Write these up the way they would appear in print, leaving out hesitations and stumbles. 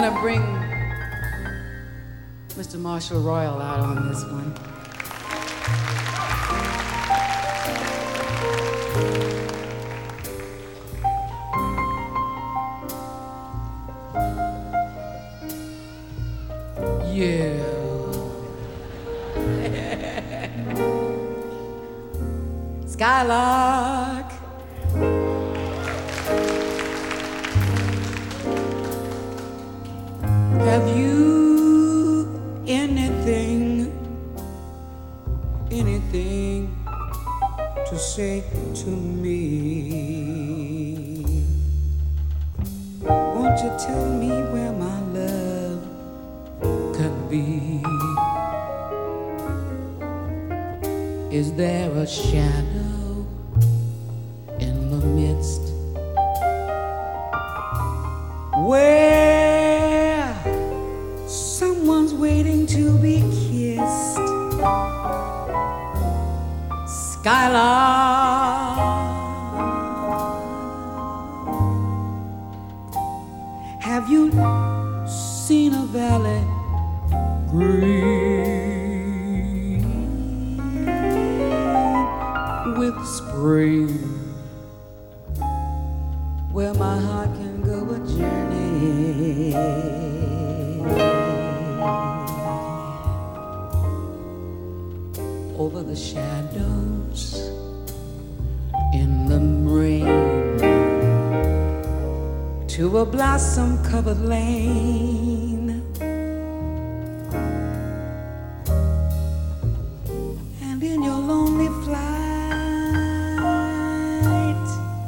gonna bring Mr. Marshall Royal out on this one. Yeah. Skylark. Have you anything to say to me? Won't you tell me where my love could be? Is there a shadow in the midst where someone's waiting to be kissed? Skylark, have you seen a valley green with spring, where my heart can go a journey? Over the shadows in the rain to a blossom-covered lane, and in your lonely flight,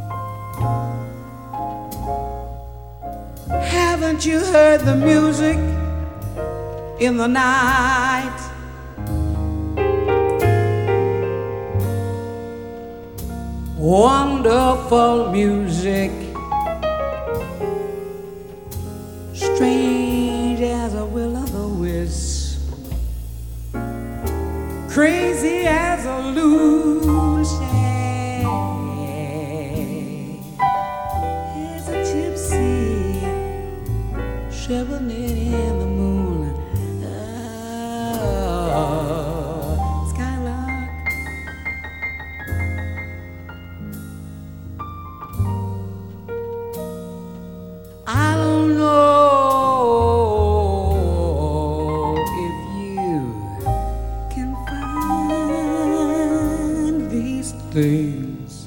haven't you heard the music in the night? Wonderful music, strange as a will-o'-the-wisp, crazy as a loon-shag. There's a gypsy shivering in the moonlight. Oh, Skylark, I don't know if you can find these things,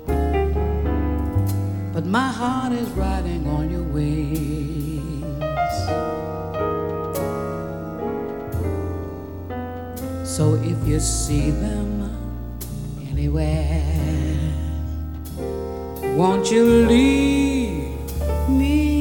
but my heart is riding on your wings. So if you see them anywhere, won't you leave me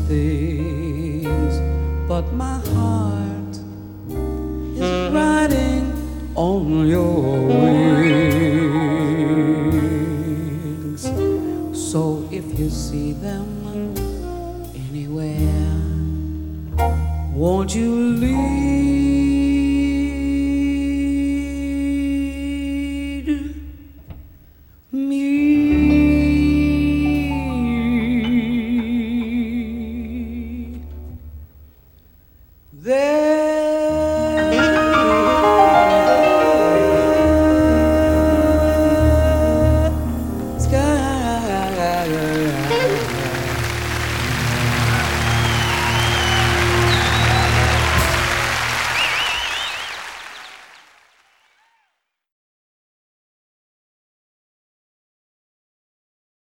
sympathies, but my heart is riding on your wings. So if you see them anywhere, won't you leave